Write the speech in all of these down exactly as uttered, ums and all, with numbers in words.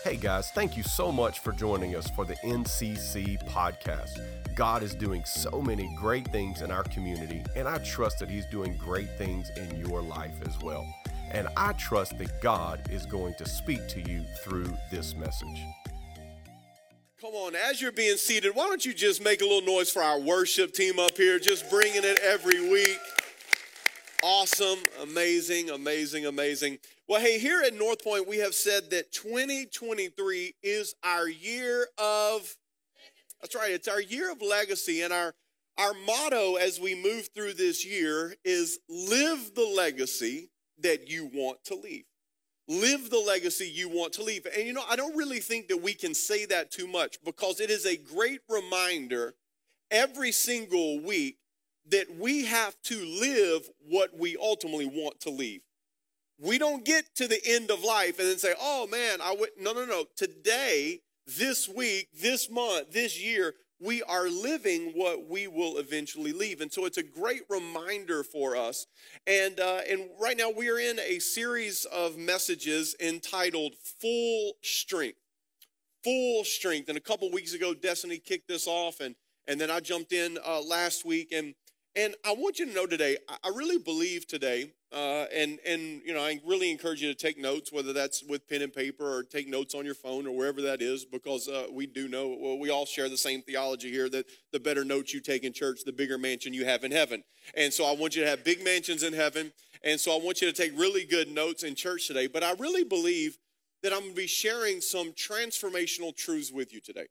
Hey guys, thank you so much for joining us for the N C C podcast. God is doing so many great things in our community, and I trust that He's doing great things in your life as well. And I trust that God is going to speak to you through this message. Come on, as you're being seated, why don't you just make a little noise for our worship team up here, just bringing it every week. Awesome, amazing, amazing, amazing. Well, hey, here at North Point, we have said that twenty twenty-three is our year of, that's right, it's our year of legacy. And our, our motto as we move through this year is live the legacy that you want to leave. Live the legacy you want to leave. And you know, I don't really think that we can say that too much, because it is a great reminder every single week that we have to live what we ultimately want to leave. We don't get to the end of life and then say, oh man, I would, no, no, no. Today, this week, this month, this year, we are living what we will eventually leave. And so it's a great reminder for us. And, uh, and right now we are in a series of messages entitled Full Strength. Full Strength. And a couple weeks ago, Destiny kicked this off, and, and then I jumped in uh, last week. And And I want you to know today, I really believe today, uh, and, and you know, I really encourage you to take notes, whether that's with pen and paper or take notes on your phone or wherever that is, because uh, we do know, well, we all share the same theology here, that the better notes you take in church, the bigger mansion you have in heaven. And so I want you to have big mansions in heaven, and so I want you to take really good notes in church today. But I really believe that I'm going to be sharing some transformational truths with you today.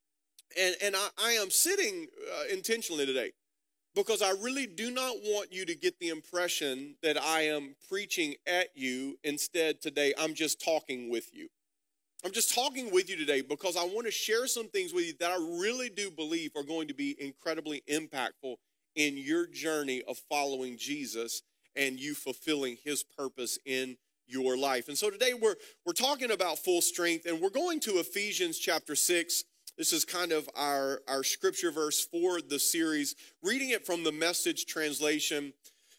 And, and I, I am sitting uh, intentionally today, because I really do not want you to get the impression that I am preaching at you. Instead, today, I'm just talking with you. I'm just talking with you today because I want to share some things with you that I really do believe are going to be incredibly impactful in your journey of following Jesus and you fulfilling His purpose in your life. And so today, we're, we're talking about full strength, and we're going to Ephesians chapter six. This is kind of our, our scripture verse for the series. Reading it from the Message translation,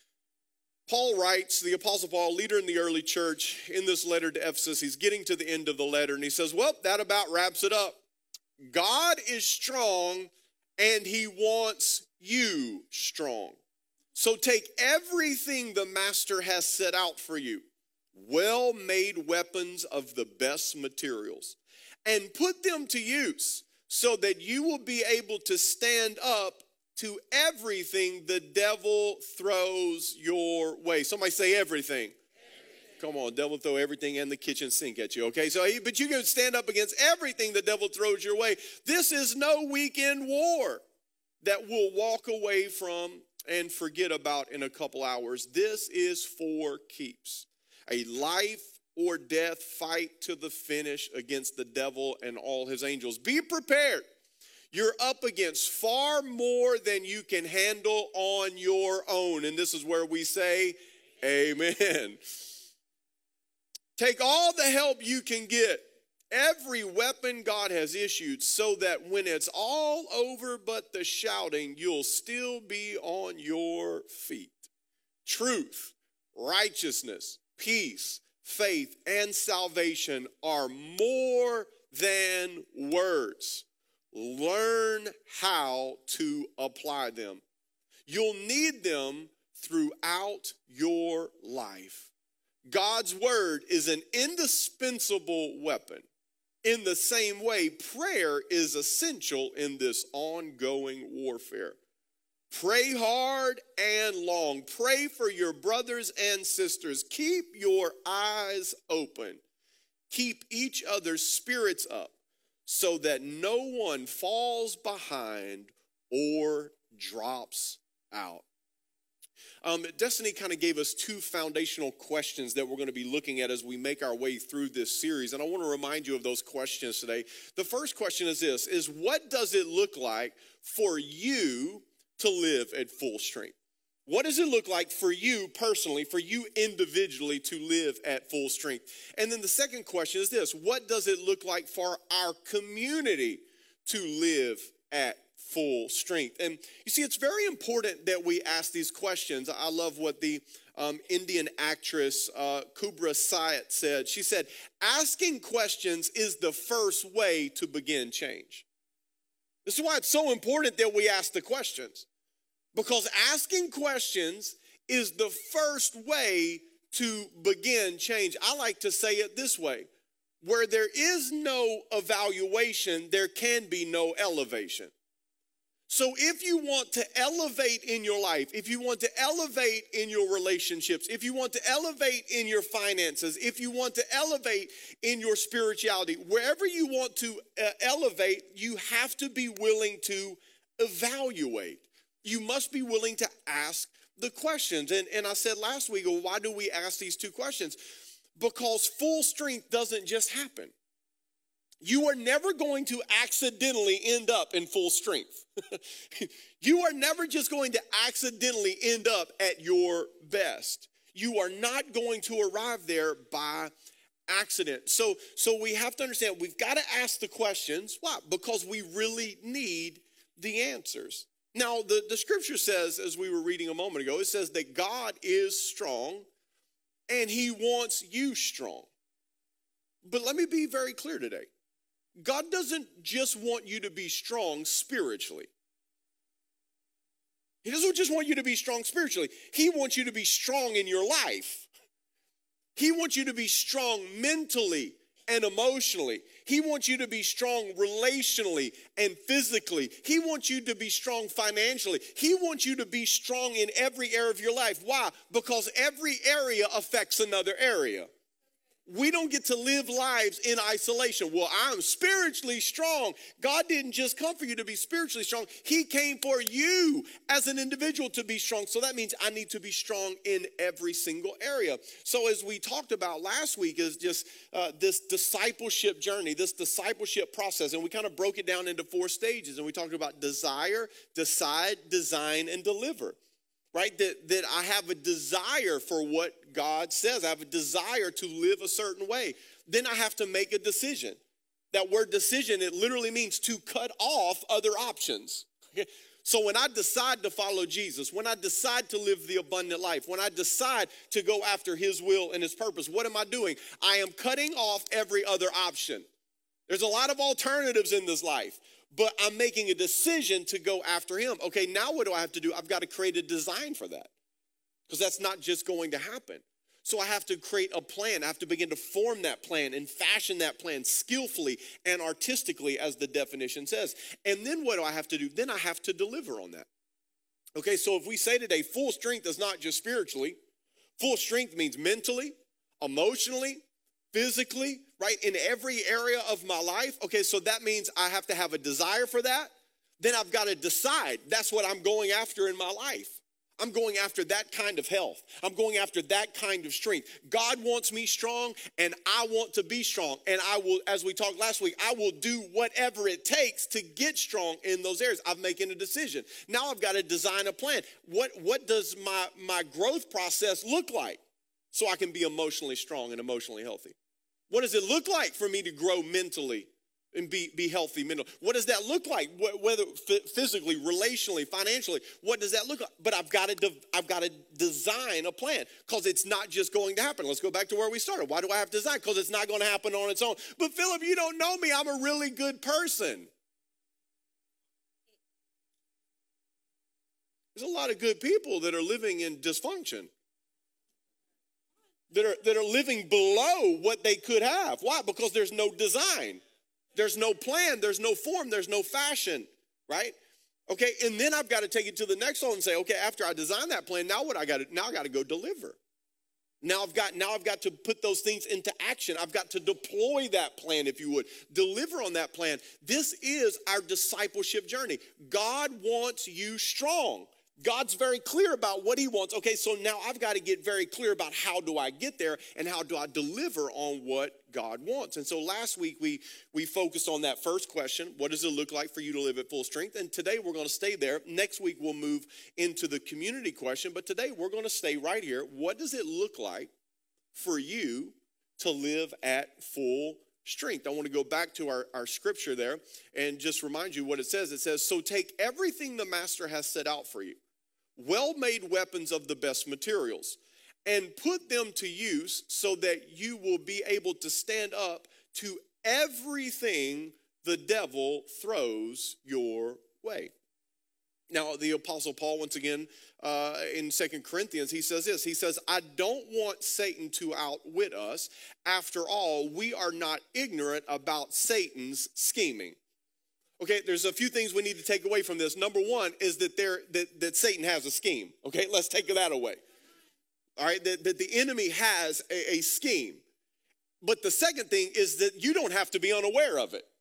Paul writes, the Apostle Paul, leader in the early church, in this letter to Ephesus, he's getting to the end of the letter, and he says, well, that about wraps it up. God is strong, and He wants you strong. So take everything the Master has set out for you, well-made weapons of the best materials, and put them to use, so that you will be able to stand up to everything the devil throws your way. Somebody say everything. everything. Come on, devil throw everything and the kitchen sink at you, okay? So, but you can stand up against everything the devil throws your way. This is no weekend war that we'll walk away from and forget about in a couple hours. This is for keeps. A life or death fight to the finish against the devil and all his angels. Be prepared. You're up against far more than you can handle on your own. And this is where we say, amen. Take all the help you can get, every weapon God has issued, so that when it's all over but the shouting, you'll still be on your feet. Truth, righteousness, peace, faith, and salvation are more than words. Learn how to apply them. You'll need them throughout your life. God's word is an indispensable weapon. In the same way, prayer is essential in this ongoing warfare. Pray hard and long. Pray for your brothers and sisters. Keep your eyes open. Keep each other's spirits up so that no one falls behind or drops out. Um, Destiny kind of gave us two foundational questions that we're going to be looking at as we make our way through this series. And I want to remind you of those questions today. The first question is this, is what does it look like for you to live at full strength? What does it look like for you personally, for you individually to live at full strength? And then the second question is this, what does it look like for our community to live at full strength? And you see, it's very important that we ask these questions. I love what the um, Indian actress uh, Kubra Sayat said. She said, asking questions is the first way to begin change. This is why it's so important that we ask the questions. Because asking questions is the first way to begin change. I like to say it this way. Where there is no evaluation, there can be no elevation. So if you want to elevate in your life, if you want to elevate in your relationships, if you want to elevate in your finances, if you want to elevate in your spirituality, wherever you want to uh, elevate, you have to be willing to evaluate. You must be willing to ask the questions. And, and I said last week, well, why do we ask these two questions? Because full strength doesn't just happen. You are never going to accidentally end up in full strength. You are never just going to accidentally end up at your best. You are not going to arrive there by accident. So, so we have to understand we've got to ask the questions. Why? Because we really need the answers. Now, the, the scripture says, as we were reading a moment ago, it says that God is strong and he wants you strong. But let me be very clear today. God doesn't just want you to be strong spiritually. He doesn't just want you to be strong spiritually. He wants you to be strong in your life. He wants you to be strong mentally and emotionally. He wants you to be strong relationally and physically. He wants you to be strong financially. He wants you to be strong in every area of your life. Why? Because every area affects another area. We don't get to live lives in isolation. Well, I'm spiritually strong. God didn't just come for you to be spiritually strong. He came for you as an individual to be strong. So that means I need to be strong in every single area. So as we talked about last week is just uh, this discipleship journey, this discipleship process. And we kind of broke it down into four stages. And we talked about desire, decide, design, and deliver. Right? That, that I have a desire for what God says. I have a desire to live a certain way. Then I have to make a decision. That word decision, it literally means to cut off other options. Okay? So when I decide to follow Jesus, when I decide to live the abundant life, when I decide to go after his will and his purpose, what am I doing? I am cutting off every other option. There's a lot of alternatives in this life. But I'm making a decision to go after him. Okay, now what do I have to do? I've got to create a design for that. Because that's not just going to happen. So I have to create a plan. I have to begin to form that plan and fashion that plan skillfully and artistically, as the definition says. And then what do I have to do? Then I have to deliver on that. Okay, so if we say today, full strength is not just spiritually. Full strength means mentally, emotionally, physically, right, in every area of my life. Okay, so that means I have to have a desire for that. Then I've got to decide that's what I'm going after in my life. I'm going after that kind of health. I'm going after that kind of strength. God wants me strong, and I want to be strong. And I will, as we talked last week, I will do whatever it takes to get strong in those areas. I'm making a decision. Now I've got to design a plan. What, what does my, my growth process look like so I can be emotionally strong and emotionally healthy? What does it look like for me to grow mentally and be, be healthy mentally? What does that look like? Whether physically, relationally, financially, what does that look like? But I've got to de- I've got to design a plan because it's not just going to happen. Let's go back to where we started. Why do I have to design? Because it's not going to happen on its own. But Philip, you don't know me. I'm a really good person. There's a lot of good people that are living in dysfunction. That are, that are living below what they could have. Why? Because there's no design. There's no plan. There's no form. There's no fashion, right? Okay, and then I've got to take it to the next level and say, okay, after I design that plan, now what I got to, now I got to go deliver. Now I've got, now I've got to put those things into action. I've got to deploy that plan, if you would. Deliver on that plan. This is our discipleship journey. God wants you strong. God's very clear about what he wants. Okay, so now I've got to get very clear about how do I get there and how do I deliver on what God wants. And so last week we, we focused on that first question. What does it look like for you to live at full strength? And today we're going to stay there. Next week we'll move into the community question. But today we're going to stay right here. What does it look like for you to live at full strength. I want to go back to our, our scripture there and just remind you what it says. It says, so take everything the master has set out for you, well-made weapons of the best materials, and put them to use so that you will be able to stand up to everything the devil throws your way. Now, the Apostle Paul, once again, uh, in Second Corinthians, he says this. He says, I don't want Satan to outwit us. After all, we are not ignorant about Satan's scheming. Okay, there's a few things we need to take away from this. Number one is that, there, that, that Satan has a scheme. Okay, let's take that away. All right, that, that the enemy has a, a scheme. But the second thing is that you don't have to be unaware of it.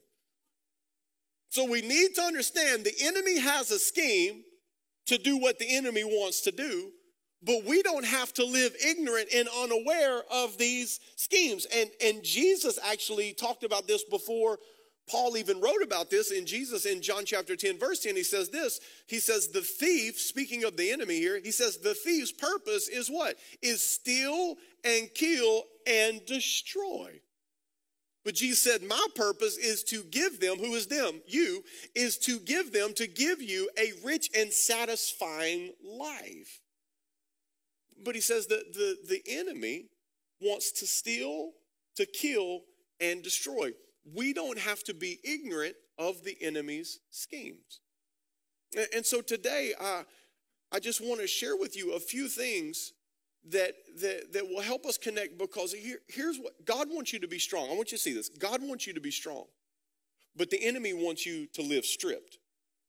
So we need to understand the enemy has a scheme to do what the enemy wants to do, but we don't have to live ignorant and unaware of these schemes. And, and Jesus actually talked about this before Paul even wrote about this. In Jesus in John chapter ten, verse ten, he says this. He says, the thief, speaking of the enemy here, he says the thief's purpose is what? Is steal and kill and destroy. But Jesus said, my purpose is to give them, who is them? You, is to give them, to give you a rich and satisfying life. But he says that the, the enemy wants to steal, to kill, and destroy. We don't have to be ignorant of the enemy's schemes. And, and so today, uh, I just want to share with you a few things That, that that will help us connect, because here, here's what God wants you to be strong. I want you to see this. God wants you to be strong, but the enemy wants you to live stripped.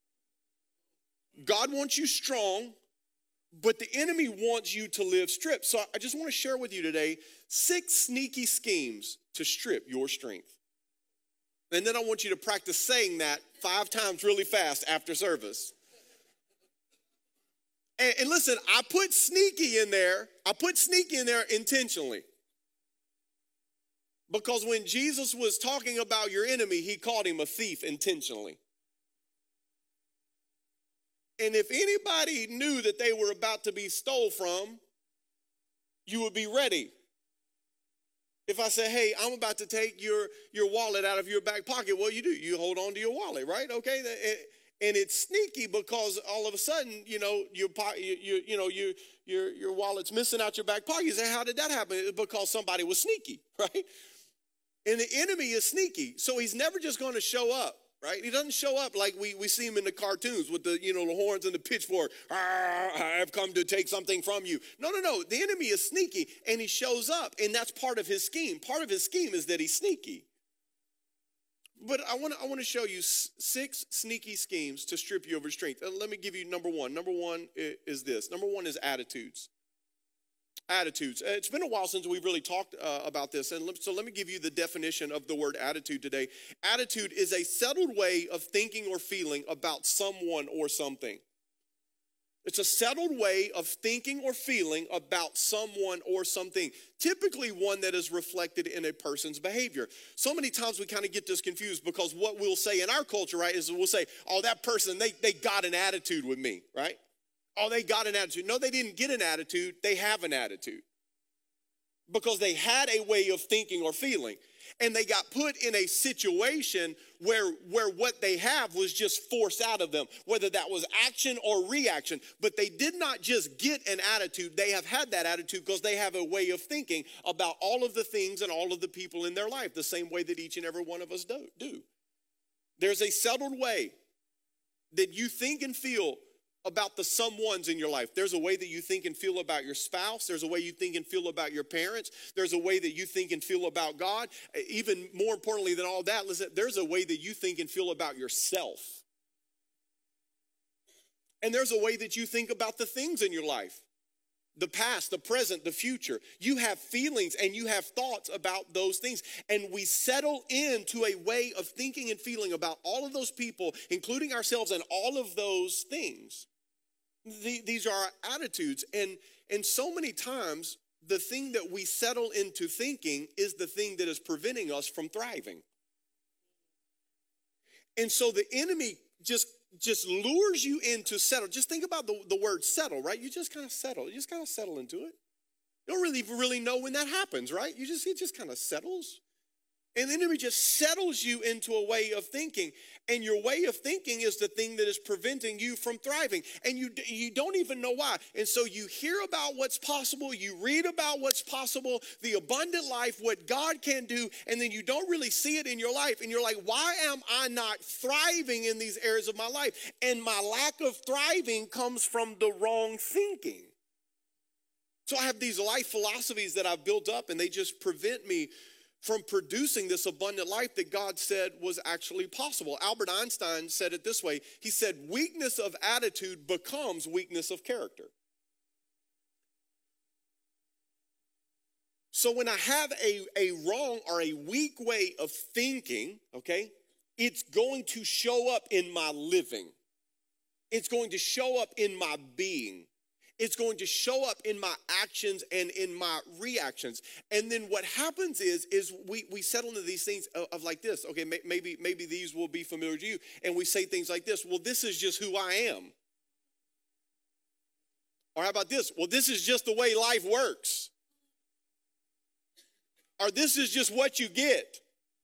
God wants you strong, but the enemy wants you to live stripped. So I just want to share with you today six sneaky schemes to strip your strength. And then I want you to practice saying that five times really fast after service. And, and listen, I put sneaky in there. I put sneaky in there intentionally. Because when Jesus was talking about your enemy, he called him a thief intentionally. And if anybody knew that they were about to be stole from, you would be ready. If I say, hey, I'm about to take your, your wallet out of your back pocket, what do you do? You hold on to your wallet, right? Okay. And it's sneaky because all of a sudden, you know, your you, you, you know, your your your wallet's missing out your back pocket. You say, how did that happen? It's because somebody was sneaky, right? And the enemy is sneaky, so he's never just going to show up, right? He doesn't show up like we we see him in the cartoons with the you know the horns and the pitchfork. I have come to take something from you. No, no, no. The enemy is sneaky, and he shows up, and that's part of his scheme. Part of his scheme is that he's sneaky. But I want to I want to show you six sneaky schemes to strip you of your strength. And let me give you number one. Number one is this. Number one is attitudes. Attitudes. It's been a while since we've really talked uh, about this. And so let me give you the definition of the word attitude today. Attitude is a settled way of thinking or feeling about someone or something. It's a settled way of thinking or feeling about someone or something, typically one that is reflected in a person's behavior. So many times we kind of get this confused because what we'll say in our culture, right, is we'll say, oh, that person, they, they got an attitude with me, right? Oh, they got an attitude. No, they didn't get an attitude. They have an attitude because they had a way of thinking or feeling. And they got put in a situation where, where what they have was just forced out of them, whether that was action or reaction. But they did not just get an attitude. They have had that attitude because they have a way of thinking about all of the things and all of the people in their life, the same way that each and every one of us do. do. There's a settled way that you think and feel about the someones in your life. There's a way that you think and feel about your spouse. There's a way you think and feel about your parents. There's a way that you think and feel about God. Even more importantly than all that, listen, there's a way that you think and feel about yourself. And there's a way that you think about the things in your life. The past, the present, the future. You have feelings and you have thoughts about those things. And we settle into a way of thinking and feeling about all of those people, including ourselves, and all of those things. The, these are our attitudes. And, and so many times, the thing that we settle into thinking is the thing that is preventing us from thriving. And so the enemy just just lures you into settle. Just think about the, the word settle, right? You just kind of settle. You just kind of settle into it. You don't really really know when that happens, right? You just it just kind of settles. And the enemy just settles you into a way of thinking. And your way of thinking is the thing that is preventing you from thriving. And you, you don't even know why. And so you hear about what's possible. You read about what's possible, the abundant life, what God can do. And then you don't really see it in your life. And you're like, why am I not thriving in these areas of my life? And my lack of thriving comes from the wrong thinking. So I have these life philosophies that I've built up, and they just prevent me from producing this abundant life that God said was actually possible. Albert Einstein said it this way. He said, weakness of attitude becomes weakness of character. So when I have a, a wrong or a weak way of thinking, okay, it's going to show up in my living. It's going to show up in my being. It's going to show up in my actions and in my reactions. And then what happens is, is we, we settle into these things of, of like this. Okay, may, maybe, maybe these will be familiar to you. And we say things like this. Well, this is just who I am. Or how about this? Well, this is just the way life works. Or this is just what you get.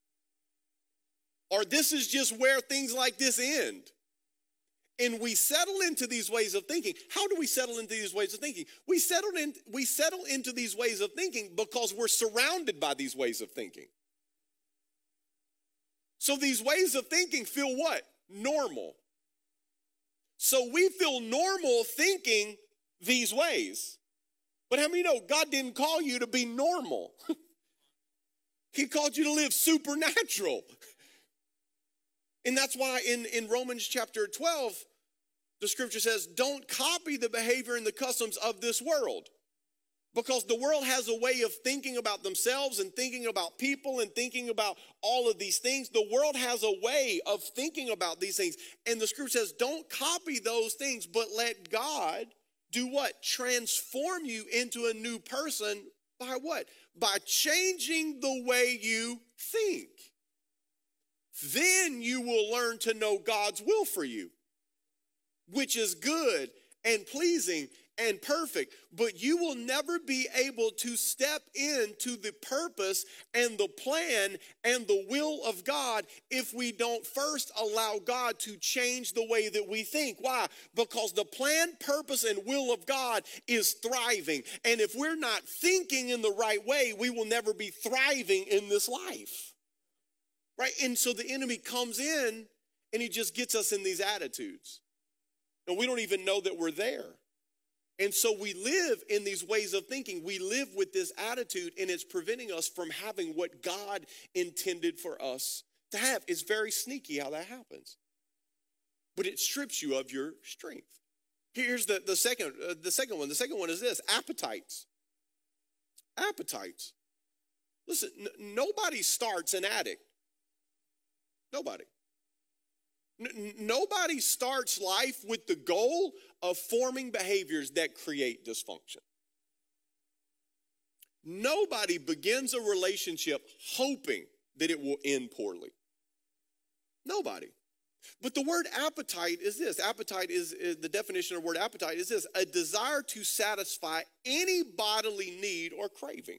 Or this is just where things like this end. And we settle into these ways of thinking. How do we settle into these ways of thinking? We settle in, we settle into these ways of thinking because we're surrounded by these ways of thinking. So these ways of thinking feel what? Normal. So we feel normal thinking these ways. But how many know God didn't call you to be normal? He called you to live supernatural. And that's why in, in Romans chapter twelve, the scripture says, don't copy the behavior and the customs of this world. Because the world has a way of thinking about themselves and thinking about people and thinking about all of these things. The world has a way of thinking about these things. And the scripture says, don't copy those things, but let God do what? Transform you into a new person by what? By changing the way you think. Then you will learn to know God's will for you, which is good and pleasing and perfect. But you will never be able to step into the purpose and the plan and the will of God if we don't first allow God to change the way that we think. Why? Because the plan, purpose, and will of God is thriving. And if we're not thinking in the right way, we will never be thriving in this life. Right? And so the enemy comes in and he just gets us in these attitudes. And we don't even know that we're there. And so we live in these ways of thinking. We live with this attitude, and it's preventing us from having what God intended for us to have. It's very sneaky how that happens. But it strips you of your strength. Here's the, the, second, uh, the second one. The second one is this, appetites. Appetites. Listen, n- nobody starts an addict. Nobody. N- nobody starts life with the goal of forming behaviors that create dysfunction. Nobody begins a relationship hoping that it will end poorly. Nobody. But the word appetite is this. Appetite is, is the definition of the word appetite is this: a desire to satisfy any bodily need or craving.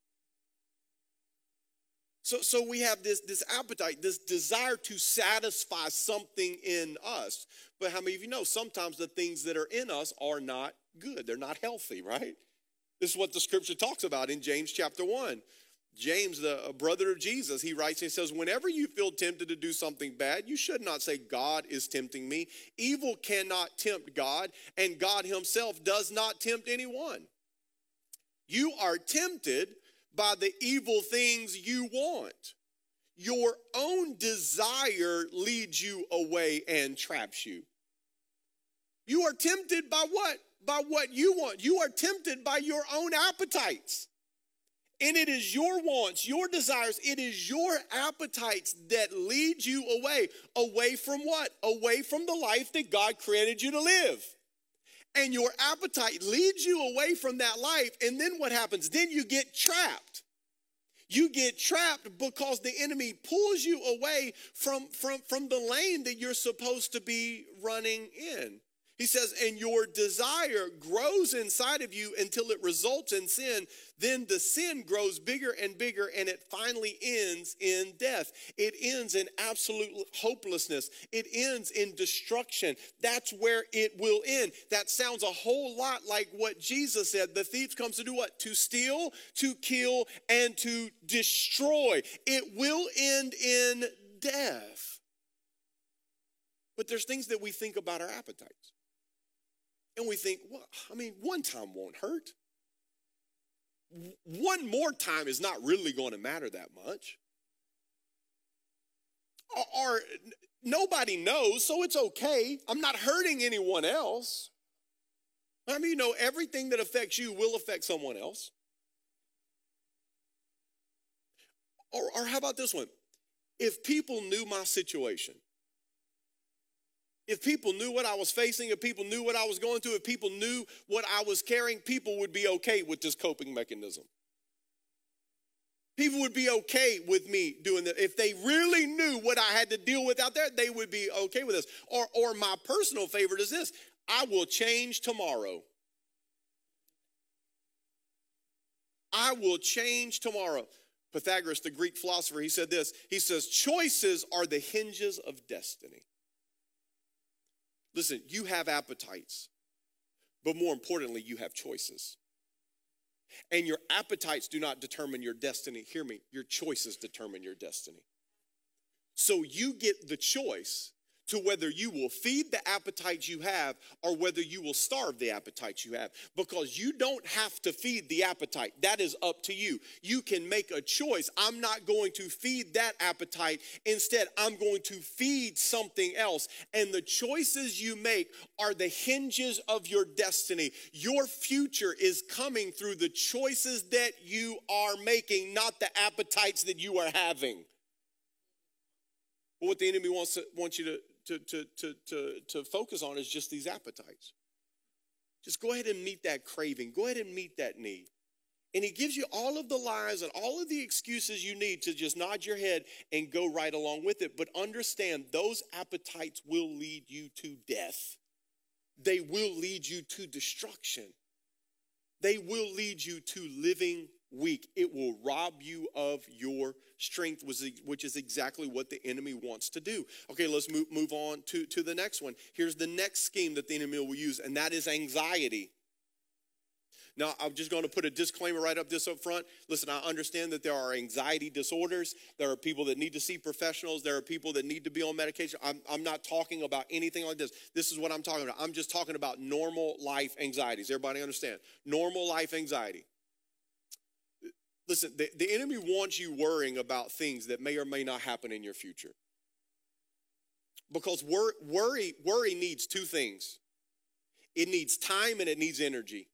So, so we have this, this appetite, this desire to satisfy something in us. But how many of you know sometimes the things that are in us are not good? They're not healthy, right? This is what the scripture talks about in James chapter one. James, the brother of Jesus, he writes and he says, whenever you feel tempted to do something bad, you should not say, God is tempting me. Evil cannot tempt God, and God himself does not tempt anyone. You are tempted by the evil things you want. Your own desire leads you away and traps you. You are tempted by what? By what you want. You are tempted by your own appetites. And it is your wants, your desires, it is your appetites that lead you away. Away from what? Away from the life that God created you to live. And your appetite leads you away from that life. And then what happens? Then you get trapped. You get trapped because the enemy pulls you away from, from, from the lane that you're supposed to be running in. He says, and your desire grows inside of you until it results in sin. Then the sin grows bigger and bigger, and it finally ends in death. It ends in absolute hopelessness. It ends in destruction. That's where it will end. That sounds a whole lot like what Jesus said. The thief comes to do what? To steal, to kill, and to destroy. It will end in death. But there's things that we think about our appetites. And we think, well, I mean, one time won't hurt. One more time is not really going to matter that much. Or, or nobody knows, so it's okay. I'm not hurting anyone else. I mean, you know, everything that affects you will affect someone else. Or, or how about this one? If people knew my situation, if people knew what I was facing, if people knew what I was going through, if people knew what I was carrying, people would be okay with this coping mechanism. People would be okay with me doing that. If they really knew what I had to deal with out there, they would be okay with this. Or, or my personal favorite is this: I will change tomorrow. I will change tomorrow. Pythagoras, the Greek philosopher, he said this. He says, choices are the hinges of destiny. Listen, you have appetites, but more importantly, you have choices. And your appetites do not determine your destiny. Hear me, your choices determine your destiny. So you get the choice to whether you will feed the appetites you have or whether you will starve the appetites you have. Because you don't have to feed the appetite. That is up to you. You can make a choice. I'm not going to feed that appetite. Instead, I'm going to feed something else. And the choices you make are the hinges of your destiny. Your future is coming through the choices that you are making, not the appetites that you are having. But what the enemy wants to, wants you to To, to, to, to, to focus on is just these appetites. Just go ahead and meet that craving. Go ahead and meet that need. And he gives you all of the lies and all of the excuses you need to just nod your head and go right along with it. But understand, those appetites will lead you to death. They will lead you to destruction. They will lead you to living weak. It will rob you of your strength, which is exactly what the enemy wants to do. Okay, let's move, move on to, to the next one. Here's the next scheme that the enemy will use, and that is anxiety. Now, I'm just going to put a disclaimer right up this up front. Listen, I understand that there are anxiety disorders. There are people that need to see professionals. There are people that need to be on medication. I'm, I'm not talking about anything like this. This is what I'm talking about. I'm just talking about normal life anxieties. Everybody understand? Normal life anxiety. Listen, the, the enemy wants you worrying about things that may or may not happen in your future. Because wor- worry, worry needs two things. It needs time and it needs energy.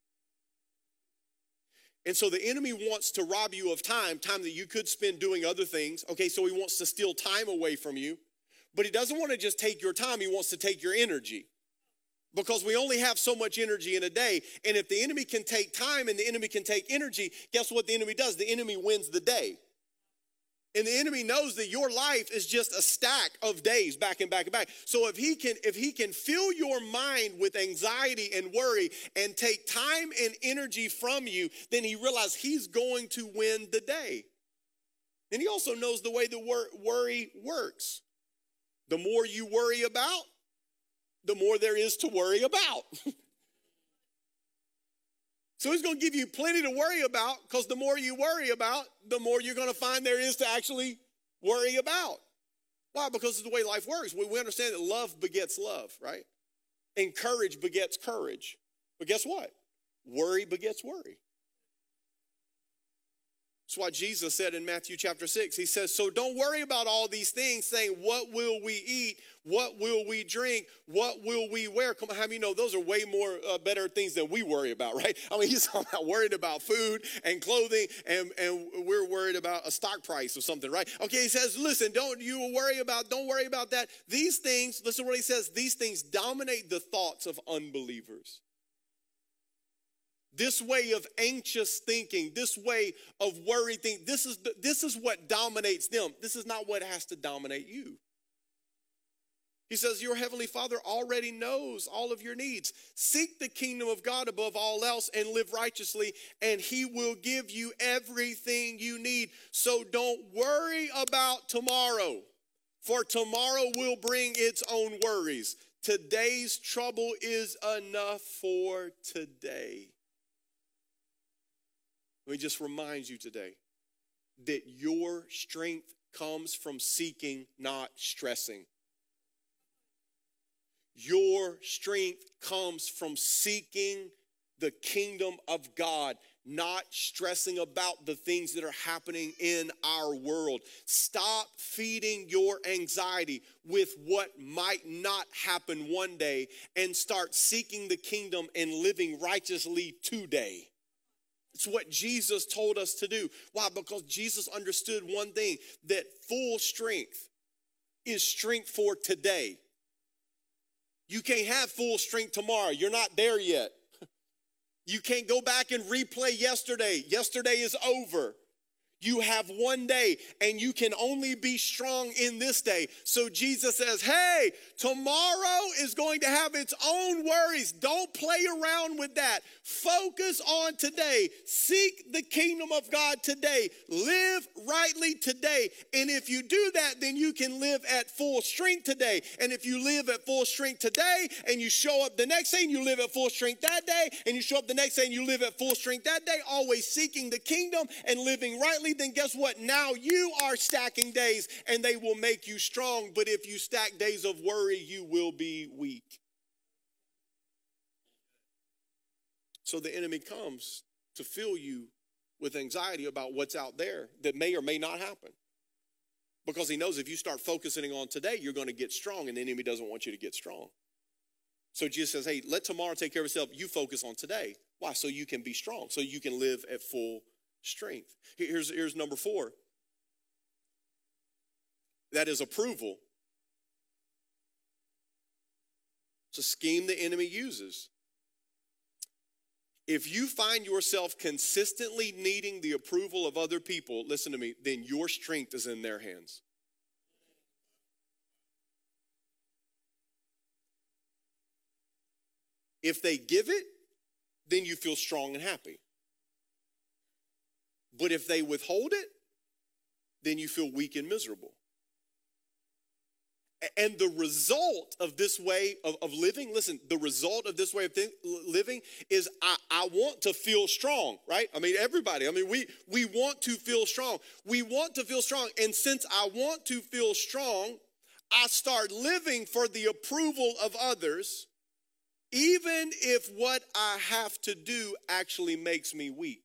And so the enemy wants to rob you of time, time that you could spend doing other things. Okay, so he wants to steal time away from you. But he doesn't want to just take your time, he wants to take your energy. Because we only have so much energy in a day. And if the enemy can take time and the enemy can take energy, guess what the enemy does? The enemy wins the day. And the enemy knows that your life is just a stack of days back and back and back. So if he can, if he can fill your mind with anxiety and worry and take time and energy from you, then he realizes he's going to win the day. And he also knows the way the wor- worry works. The more you worry about, the more there is to worry about. So he's going to give you plenty to worry about, because the more you worry about, the more you're going to find there is to actually worry about. Why? Because it's the way life works. We, we understand that love begets love, right? And courage begets courage. But guess what? Worry begets worry. That's why Jesus said in Matthew chapter six, he says, so don't worry about all these things, saying, what will we eat? What will we drink? What will we wear? Come on, how many know those are way more uh, better things than we worry about, right? I mean, he's talking about worried about food and clothing, and, and we're worried about a stock price or something, right? Okay, he says, listen, don't you worry about, don't worry about that. These things, listen to what he says, these things dominate the thoughts of unbelievers. This way of anxious thinking, this way of worry thinking, this is, this is what dominates them. This is not what has to dominate you. He says, your heavenly Father already knows all of your needs. Seek the kingdom of God above all else and live righteously, and he will give you everything you need. So don't worry about tomorrow, for tomorrow will bring its own worries. Today's trouble is enough for today. Let me just remind you today that your strength comes from seeking, not stressing. Your strength comes from seeking the kingdom of God, not stressing about the things that are happening in our world. Stop feeding your anxiety with what might not happen one day and start seeking the kingdom and living righteously today. It's what Jesus told us to do. Why? Because Jesus understood one thing, that full strength is strength for today. You can't have full strength tomorrow. You're not there yet. You can't go back and replay yesterday. Yesterday is over. You have one day, and you can only be strong in this day. So Jesus says, hey, tomorrow is going to have its own worries. Don't play around with that. Focus on today. Seek the kingdom of God today. Live rightly today. And if you do that, then you can live at full strength today. And if you live at full strength today, and you show up the next day, and you live at full strength that day, and you show up the next day, and you live at full strength that day, always seeking the kingdom and living rightly, then guess what? Now you are stacking days, and they will make you strong. But if you stack days of worry, you will be weak. So the enemy comes to fill you with anxiety about what's out there that may or may not happen. Because he knows if you start focusing on today, you're going to get strong, and the enemy doesn't want you to get strong. So Jesus says, hey, let tomorrow take care of itself. You focus on today. Why? So you can be strong, so you can live at full strength. Here's, here's number four. That is approval. It's a scheme the enemy uses. If you find yourself consistently needing the approval of other people, listen to me, then your strength is in their hands. If they give it, then you feel strong and happy. But if they withhold it, then you feel weak and miserable. And the result of this way of, of living, listen, the result of this way of th- living is I, I want to feel strong, right? I mean, everybody, I mean, we, we want to feel strong. We want to feel strong. And since I want to feel strong, I start living for the approval of others, even if what I have to do actually makes me weak.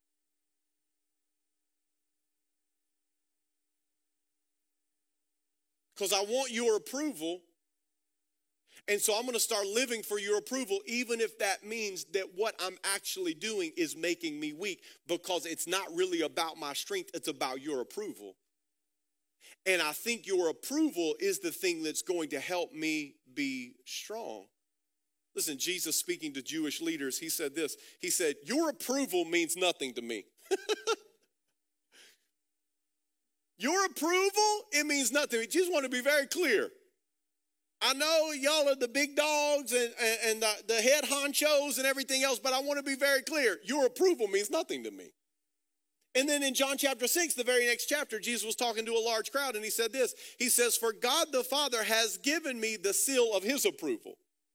Because I want your approval, and so I'm going to start living for your approval, even if that means that what I'm actually doing is making me weak, because it's not really about my strength, it's about your approval. And I think your approval is the thing that's going to help me be strong. Listen, Jesus speaking to Jewish leaders, he said this. He said, your approval means nothing to me. Your approval, it means nothing. You just want to be very clear. I know y'all are the big dogs and, and, and the, the head honchos and everything else, but I want to be very clear. Your approval means nothing to me. And then in John chapter six, the very next chapter, Jesus was talking to a large crowd, and he said this. He says, for God the Father has given me the seal of his approval.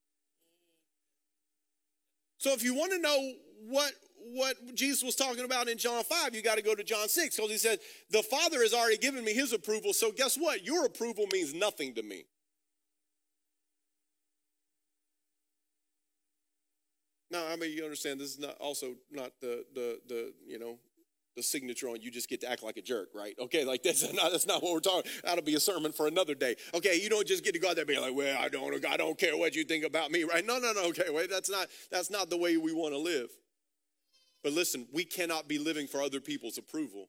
So if you want to know what what Jesus was talking about in John five, you got to go to John six, because he said, the Father has already given me his approval, so guess what? Your approval means nothing to me. Now, I mean, you understand this is not also not the, the, the you know, the signature on you just get to act like a jerk, right? Okay, like that's not, that's not what we're talking. That'll be a sermon for another day. Okay, you don't just get to go out there and be like, well, I don't, I don't care what you think about me, right? No, no, no, okay, wait, that's not, that's not the way we want to live. But listen, we cannot be living for other people's approval.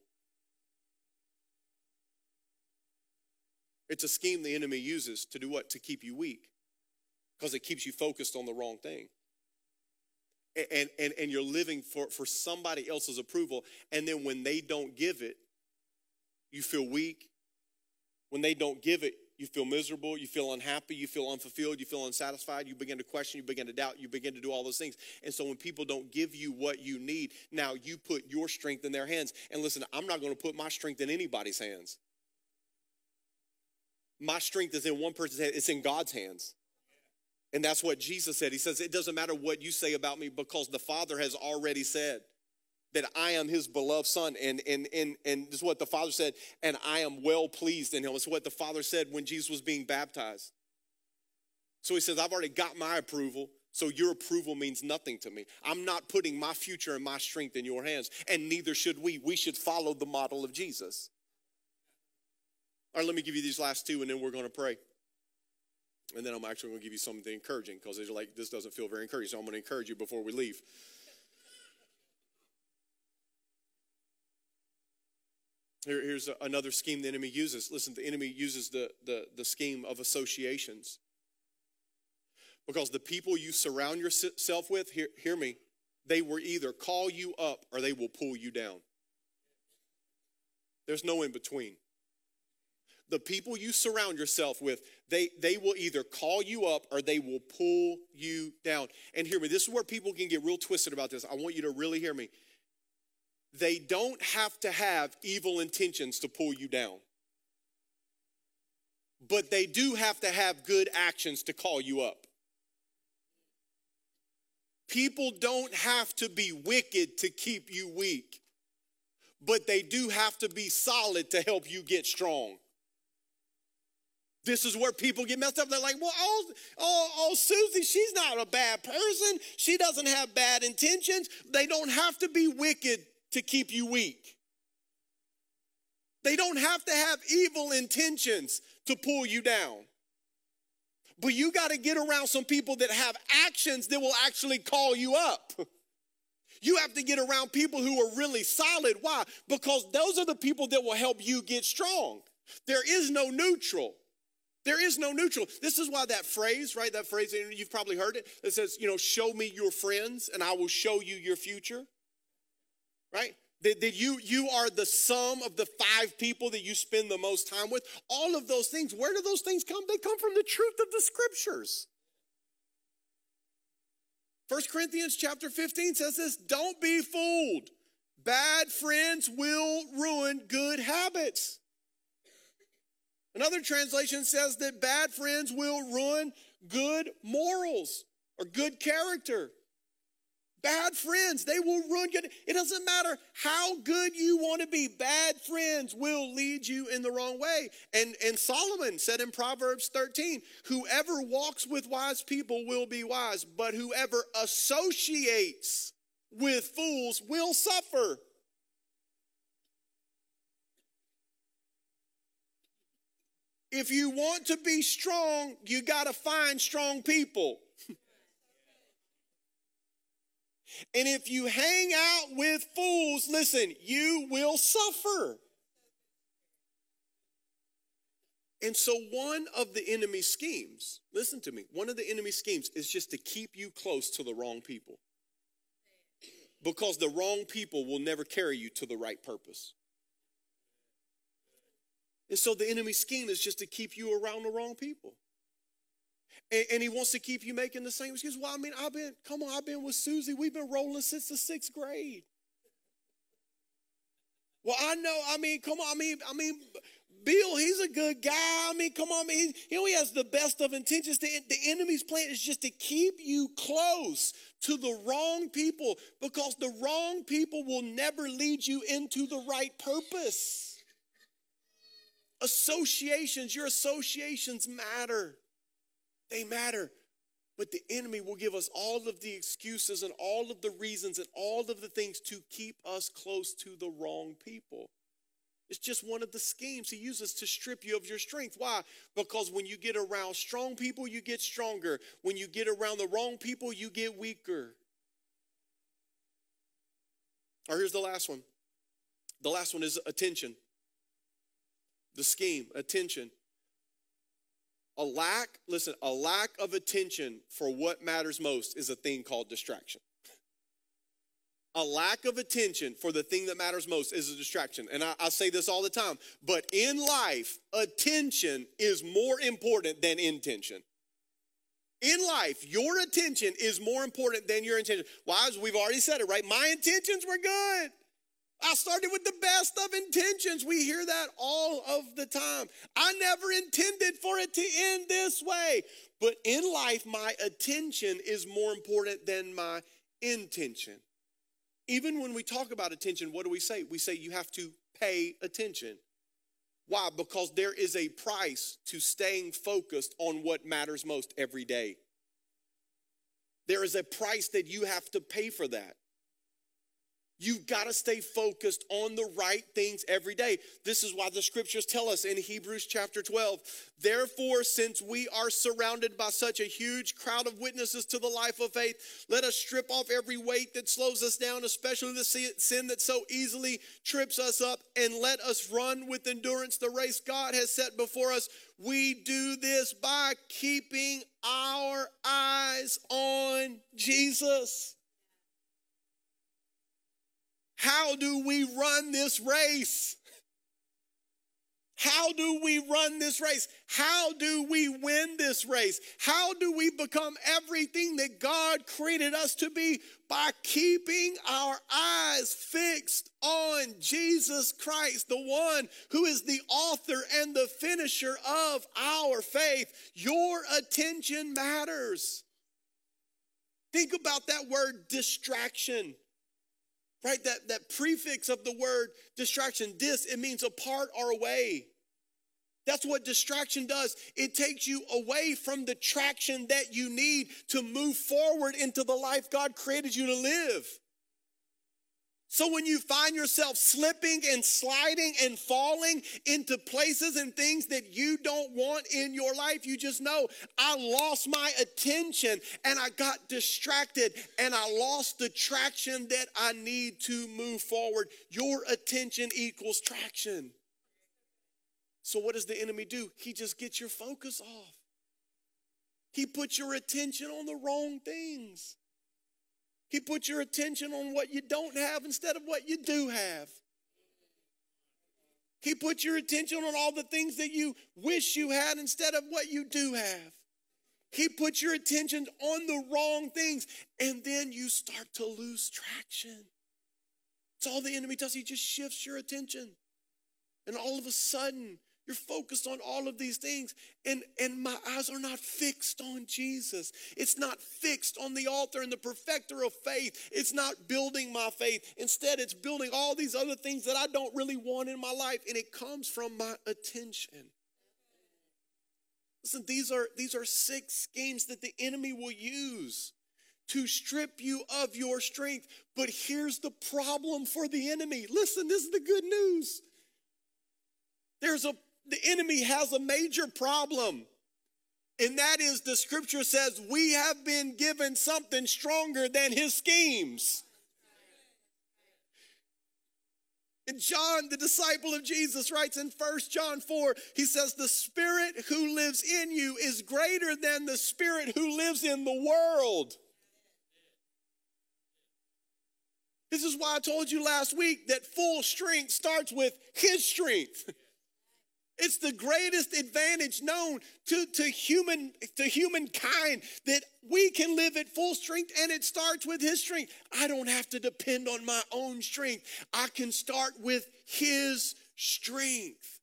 It's a scheme the enemy uses to do what? To keep you weak. Because it keeps you focused on the wrong thing. And, and, and you're living for, for somebody else's approval. And then when they don't give it, you feel weak. When they don't give it, you feel miserable, you feel unhappy, you feel unfulfilled, you feel unsatisfied, you begin to question, you begin to doubt, you begin to do all those things. And so when people don't give you what you need, now you put your strength in their hands. And listen, I'm not going to put my strength in anybody's hands. My strength is in one person's hand, it's in God's hands. And that's what Jesus said. He says, it doesn't matter what you say about me because the Father has already said that I am his beloved son. And, and, and, and this is what the Father said, and I am well pleased in him. It's what the Father said when Jesus was being baptized. So he says, I've already got my approval, so your approval means nothing to me. I'm not putting my future and my strength in your hands, and neither should we. We should follow the model of Jesus. All right, let me give you these last two, and then we're going to pray. And then I'm actually going to give you something encouraging because they're like, this doesn't feel very encouraging, so I'm going to encourage you before we leave. Here, here's a, another scheme the enemy uses. Listen, the enemy uses the, the, the scheme of associations. Because the people you surround yourself with, hear, hear me, they will either call you up or they will pull you down. There's no in between. The people you surround yourself with, they, they will either call you up or they will pull you down. And hear me, this is where people can get real twisted about this. I want you to really hear me. They don't have to have evil intentions to pull you down. But they do have to have good actions to call you up. People don't have to be wicked to keep you weak. But they do have to be solid to help you get strong. This is where people get messed up. They're like, well, oh, oh, oh, Susie, she's not a bad person. She doesn't have bad intentions. They don't have to be wicked to keep you weak. They don't have to have evil intentions to pull you down. But you got to get around some people that have actions that will actually call you up. You have to get around people who are really solid. Why? Because those are the people that will help you get strong. There is no neutral. There is no neutral. This is why that phrase, right, that phrase, you've probably heard it, that says, you know, show me your friends and I will show you your future. Right? That, that you, you are the sum of the five people that you spend the most time with. All of those things, where do those things come? They come from the truth of the scriptures. First Corinthians chapter fifteen says this, don't be fooled. Bad friends will ruin good habits. Another translation says that bad friends will ruin good morals or good character. Bad friends, they will ruin good. It doesn't matter how good you want to be. Bad friends will lead you in the wrong way. And, and Solomon said in Proverbs thirteen, whoever walks with wise people will be wise, but whoever associates with fools will suffer. If you want to be strong, you got to find strong people. And if you hang out with fools, listen, you will suffer. And so one of the enemy's schemes, listen to me, one of the enemy's schemes is just to keep you close to the wrong people. Because the wrong people will never carry you to the right purpose. And so the enemy's scheme is just to keep you around the wrong people. And, and he wants to keep you making the same excuse. Well, I mean, I've been, come on, I've been with Susie. We've been rolling since the sixth grade. Well, I know, I mean, come on, I mean, I mean, Bill, he's a good guy. I mean, come on, I mean, he, you know, he has the best of intentions. The, the enemy's plan is just to keep you close to the wrong people because the wrong people will never lead you into the right purpose. Associations, your associations matter. They matter. But the enemy will give us all of the excuses and all of the reasons and all of the things to keep us close to the wrong people. It's just one of the schemes he uses to strip you of your strength. Why? Because when you get around strong people, you get stronger. When you get around the wrong people, you get weaker. Or here's the last one. The last one is attention. The scheme, attention. A lack, listen, a lack of attention for what matters most is a thing called distraction. A lack of attention for the thing that matters most is a distraction. And I, I say this all the time, but in life, attention is more important than intention. In life, your attention is more important than your intention. Why? As we've already said it, right? My intentions were good. I started with the best of intentions. We hear that all of the time. I never intended for it to end this way. But in life, my attention is more important than my intention. Even when we talk about attention, what do we say? We say you have to pay attention. Why? Because there is a price to staying focused on what matters most every day. There is a price that you have to pay for that. You've got to stay focused on the right things every day. This is why the scriptures tell us in Hebrews chapter twelve, therefore, since we are surrounded by such a huge crowd of witnesses to the life of faith, let us strip off every weight that slows us down, especially the sin that so easily trips us up, and let us run with endurance the race God has set before us. We do this by keeping our eyes on Jesus. How do we run this race? How do we run this race? How do we win this race? How do we become everything that God created us to be? By keeping our eyes fixed on Jesus Christ, the one who is the author and the finisher of our faith. Your attention matters. Think about that word distraction. Right, that, that prefix of the word distraction, dis, it means apart or away. That's what distraction does. It takes you away from the traction that you need to move forward into the life God created you to live. So when you find yourself slipping and sliding and falling into places and things that you don't want in your life, you just know, I lost my attention and I got distracted and I lost the traction that I need to move forward. Your attention equals traction. So what does the enemy do? He just gets your focus off. He puts your attention on the wrong things. He puts your attention on what you don't have instead of what you do have. He puts your attention on all the things that you wish you had instead of what you do have. He puts your attention on the wrong things, and then you start to lose traction. That's all the enemy does. He just shifts your attention. And all of a sudden, you're focused on all of these things, and, and my eyes are not fixed on Jesus. It's not fixed on the author and the perfecter of faith. It's not building my faith. Instead, it's building all these other things that I don't really want in my life, and it comes from my attention. Listen, these are, these are six schemes that the enemy will use to strip you of your strength. But here's the problem for the enemy. Listen, this is the good news. There's a The enemy has a major problem, and that is the scripture says we have been given something stronger than his schemes. And John, the disciple of Jesus, writes in First John four, he says, the spirit who lives in you is greater than the spirit who lives in the world. This is why I told you last week that full strength starts with his strength. It's the greatest advantage known to, to, human, to humankind that we can live at full strength, and it starts with his strength. I don't have to depend on my own strength. I can start with his strength.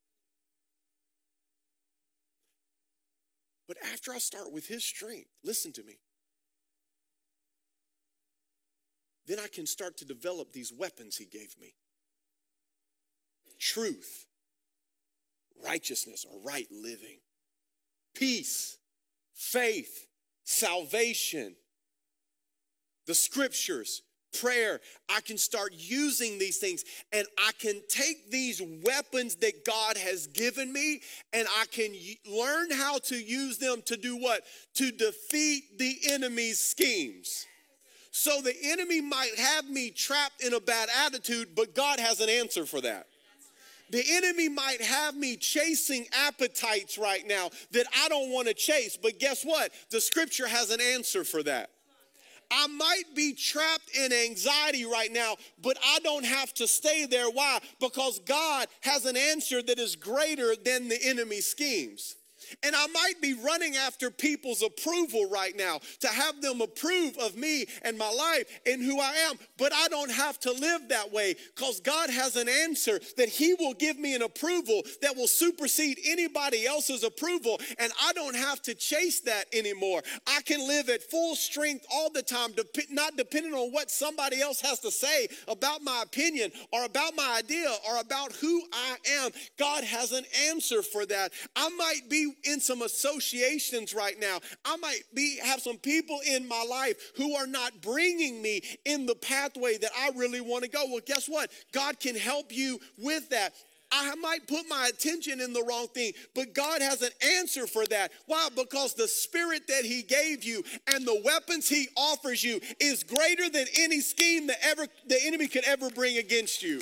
But after I start with his strength, listen to me, then I can start to develop these weapons he gave me. Truth. Righteousness or right living, peace, faith, salvation, the scriptures, prayer. I can start using these things, and I can take these weapons that God has given me, and I can learn how to use them to do what? To defeat the enemy's schemes. So the enemy might have me trapped in a bad attitude, but God has an answer for that. The enemy might have me chasing appetites right now that I don't want to chase. But guess what? The scripture has an answer for that. I might be trapped in anxiety right now, but I don't have to stay there. Why? Because God has an answer that is greater than the enemy's schemes. And I might be running after people's approval right now to have them approve of me and my life and who I am. But I don't have to live that way because God has an answer that he will give me an approval that will supersede anybody else's approval. And I don't have to chase that anymore. I can live at full strength all the time, not depending on what somebody else has to say about my opinion or about my idea or about who I am. God has an answer for that. I might be in some associations right now. I might be have some people in my life who are not bringing me in the pathway that I really want to go. Well, guess what? God can help you with that. I might put my attention in the wrong thing, but God has an answer for that. Why? Because the spirit that he gave you and the weapons he offers you is greater than any scheme that ever the enemy could ever bring against you.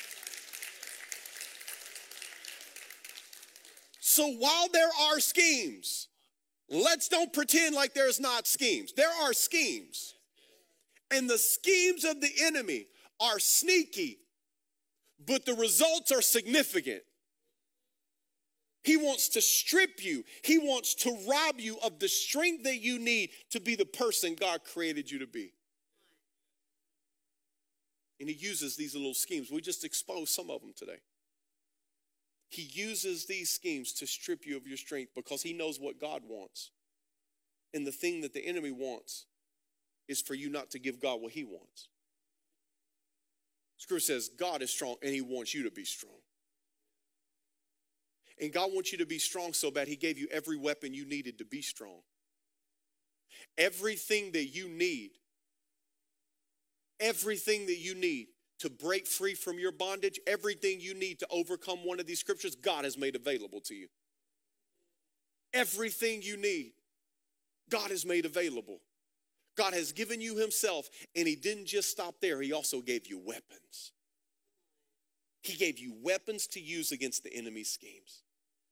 So while there are schemes, let's don't pretend like there's not schemes. There are schemes. And the schemes of the enemy are sneaky, but the results are significant. He wants to strip you. He wants to rob you of the strength that you need to be the person God created you to be. And he uses these little schemes. We just exposed some of them today. He uses these schemes to strip you of your strength because he knows what God wants. And the thing that the enemy wants is for you not to give God what he wants. Scripture says God is strong and he wants you to be strong. And God wants you to be strong so bad he gave you every weapon you needed to be strong. Everything that you need, everything that you need to break free from your bondage, everything you need to overcome one of these scriptures, God has made available to you. Everything you need, God has made available. God has given you himself, and he didn't just stop there. He also gave you weapons. He gave you weapons to use against the enemy's schemes.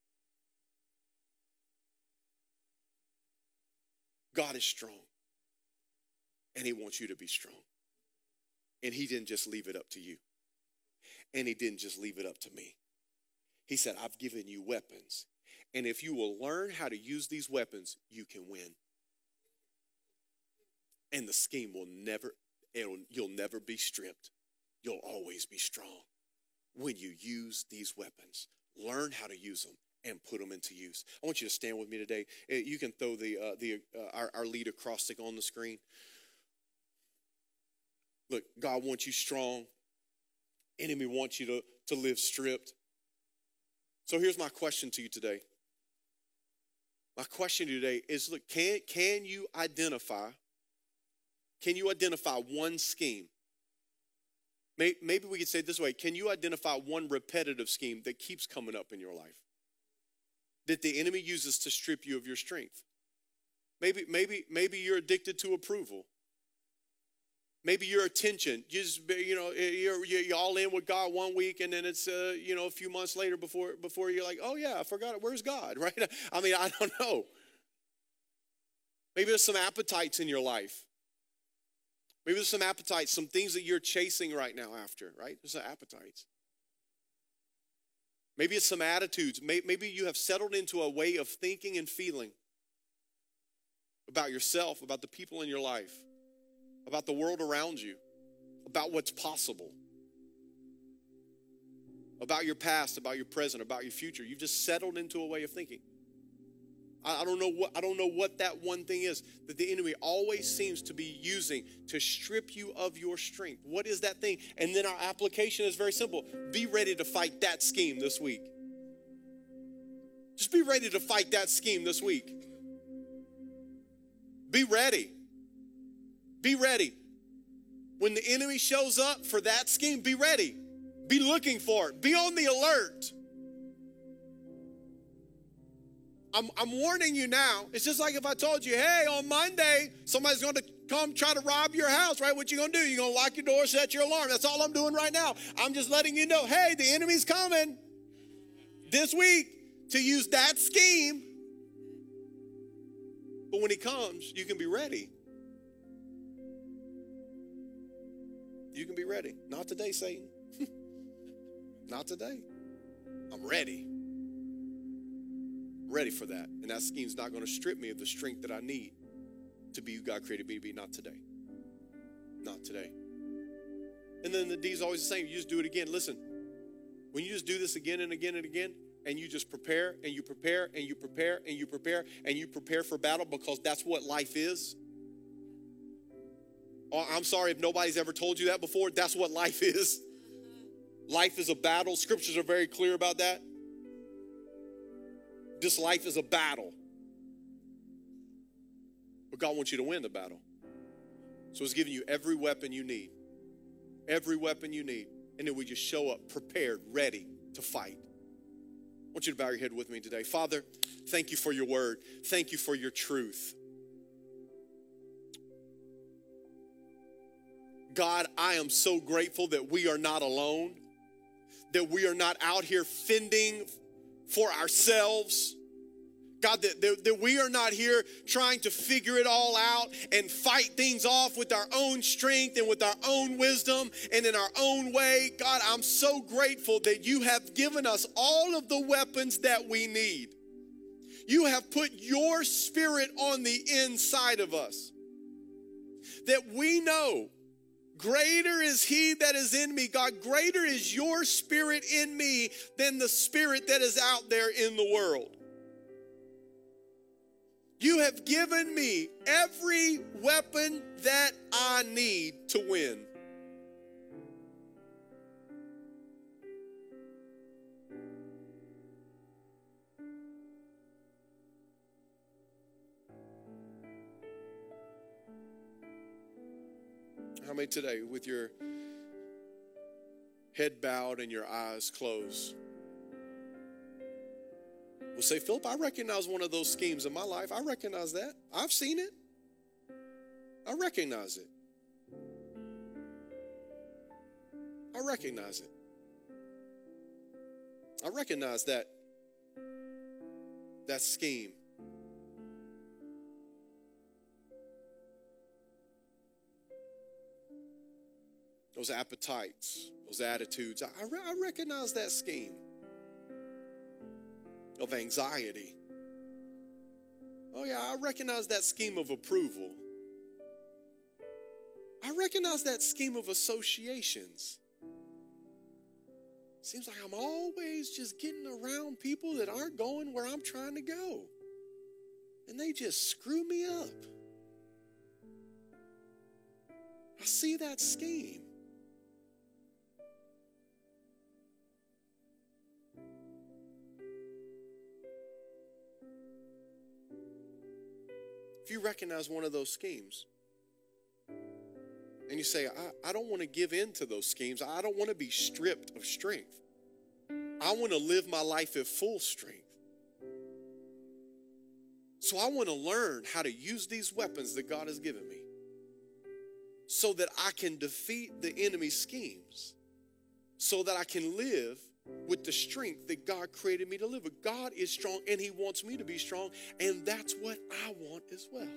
God is strong, and he wants you to be strong. And he didn't just leave it up to you. And he didn't just leave it up to me. He said, I've given you weapons. And if you will learn how to use these weapons, you can win. And the scheme will never, it'll, you'll never be stripped. You'll always be strong when you use these weapons. Learn how to use them and put them into use. I want you to stand with me today. You can throw the uh, the uh, our, our lead acrostic on the screen. Look, God wants you strong. Enemy wants you to, to live stripped. So here's my question to you today. My question to you today is, look, can, can you identify, can you identify one scheme? Maybe we could say it this way. Can you identify one repetitive scheme that keeps coming up in your life that the enemy uses to strip you of your strength? Maybe, maybe, maybe you're addicted to approval. Maybe your attention, you just, you know, you're, you're all in with God one week, and then it's, uh, you know, a few months later before before you're like, oh, yeah, I forgot it. Where's God, right? I mean, I don't know. Maybe there's some appetites in your life. Maybe there's some appetites, some things that you're chasing right now after, right? There's some appetites. Maybe it's some attitudes. Maybe you have settled into a way of thinking and feeling about yourself, about the people in your life, about the world around you, about what's possible, about your past, about your present, about your future. You've just settled into a way of thinking. I, I don't know what I don't know what that one thing is that the enemy always seems to be using to strip you of your strength. What is that thing? And then our application is very simple. Be ready to fight that scheme this week. Just be ready to fight that scheme this week. Be ready. Be ready. When the enemy shows up for that scheme, be ready. Be looking for it. Be on the alert. I'm, I'm warning you now. It's just like if I told you, hey, on Monday, somebody's going to come try to rob your house, right? What you going to do? You're going to lock your door, set your alarm. That's all I'm doing right now. I'm just letting you know, hey, the enemy's coming this week to use that scheme. But when he comes, you can be ready. you can be ready. Not today, Satan. Not today. I'm ready. Ready for that. And that scheme's not going to strip me of the strength that I need to be who God created me to be. Not today. Not today. And then the D's always the same. You just do it again. Listen, when you just do this again and again and again, and you just prepare and you prepare and you prepare and you prepare and you prepare for battle, because that's what life is. Oh, I'm sorry if nobody's ever told you that before. That's what life is. Life is a battle. Scriptures are very clear about that. This life is a battle. But God wants you to win the battle. So He's giving you every weapon you need. Every weapon you need. And then we just show up prepared, ready to fight. I want you to bow your head with me today. Father, thank you for your word. Thank you for your truth. God, I am so grateful that we are not alone, that we are not out here fending for ourselves. God, that, that, that we are not here trying to figure it all out and fight things off with our own strength and with our own wisdom and in our own way. God, I'm so grateful that you have given us all of the weapons that we need. You have put your spirit on the inside of us, that we know greater is he that is in me. God, greater is your spirit in me than the spirit that is out there in the world. You have given me every weapon that I need to win. How many today, with your head bowed and your eyes closed, will say, Philip, I recognize one of those schemes in my life. I recognize that. I've seen it. I recognize it. I recognize it. I recognize that, that scheme. Those appetites, those attitudes. I, re- I recognize that scheme of anxiety. Oh yeah, I recognize that scheme of approval. I recognize that scheme of associations. Seems like I'm always just getting around people that aren't going where I'm trying to go. And they just screw me up. I see that scheme. If you recognize one of those schemes and you say, I, I don't want to give in to those schemes. I don't want to be stripped of strength. I want to live my life at full strength. So I want to learn how to use these weapons that God has given me so that I can defeat the enemy's schemes, so that I can live with the strength that God created me to live with. God is strong and he wants me to be strong, and that's what I want as well.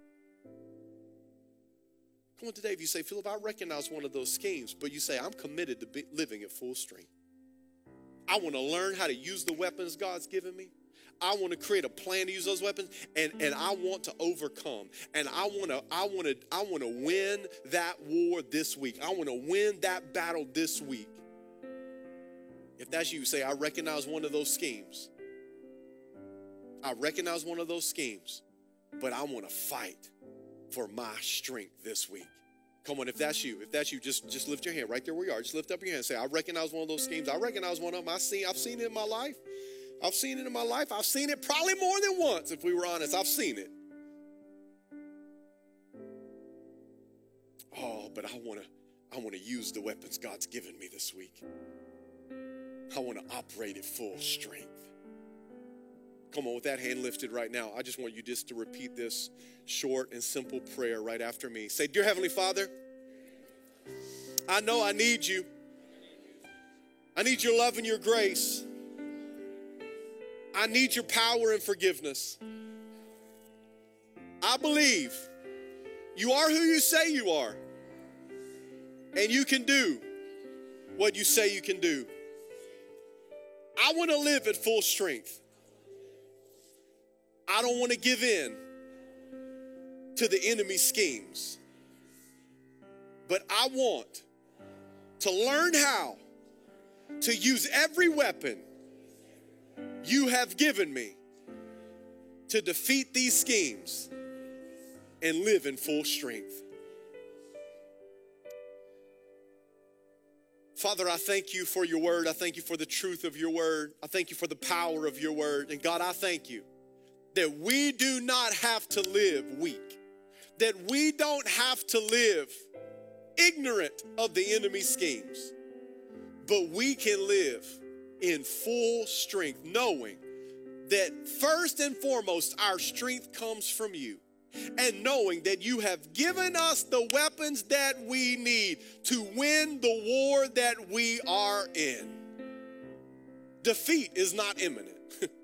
Come on today, if you say, Philip, I recognize one of those schemes, but you say, I'm committed to be living at full strength. I want to learn how to use the weapons God's given me. I want to create a plan to use those weapons, and, and I want to overcome. And I want to I want to I want to win that war this week. I want to win that battle this week. If that's you, say, I recognize one of those schemes. I recognize one of those schemes, but I want to fight for my strength this week. Come on, if that's you, if that's you, just, just lift your hand right there where you are. Just lift up your hand and say, I recognize one of those schemes. I recognize one of them. I see, I've seen it in my life. I've seen it in my life. I've seen it probably more than once, if we were honest. I've seen it. Oh, but I want to I want to use the weapons God's given me this week. I want to operate at full strength. Come on, with that hand lifted right now, I just want you just to repeat this short and simple prayer right after me. Say, Dear Heavenly Father, I know I need you. I need your love and your grace. I need your power and forgiveness. I believe you are who you say you are. and you can do what you say you can do. I want to live at full strength. I don't want to give in to the enemy's schemes. But I want to learn how to use every weapon you have given me to defeat these schemes and live in full strength. Father, I thank you for your word. I thank you for the truth of your word. I thank you for the power of your word. And God, I thank you that we do not have to live weak, that we don't have to live ignorant of the enemy's schemes, but we can live in full strength, knowing that first and foremost, our strength comes from you. And knowing that you have given us the weapons that we need to win the war that we are in. Defeat is not imminent,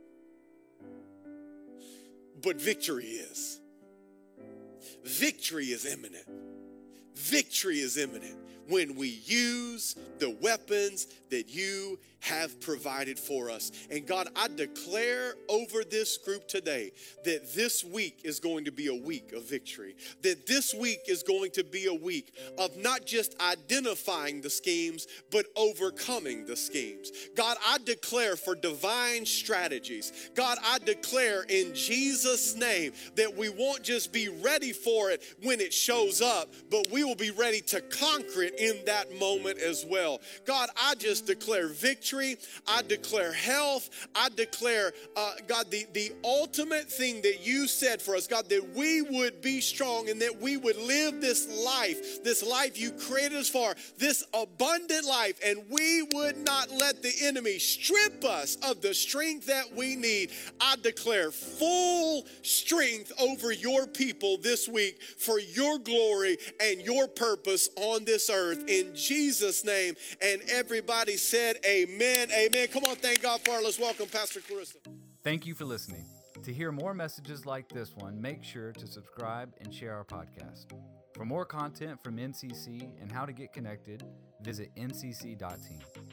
but victory is. Victory is imminent. Victory is imminent when we use the weapons that you have provided for us. And God, I declare over this group today that this week is going to be a week of victory. That this week is going to be a week of not just identifying the schemes, but overcoming the schemes. God, I declare for divine strategies. God, I declare in Jesus' name that we won't just be ready for it when it shows up, but we will be ready to conquer it in that moment as well. God, I just declare victory. I declare health. I declare, uh, God, the, the ultimate thing that you said for us, God, that we would be strong and that we would live this life, this life you created us for, this abundant life, and we would not let the enemy strip us of the strength that we need. I declare full strength over your people this week for your glory and your purpose on this earth. In Jesus' name, and everybody said amen. Amen. Amen. Come on, thank God for it. Let's welcome Pastor Clarissa. Thank you for listening. To hear more messages like this one, make sure to subscribe and share our podcast. For more content from N C C and how to get connected, visit N C C dot team.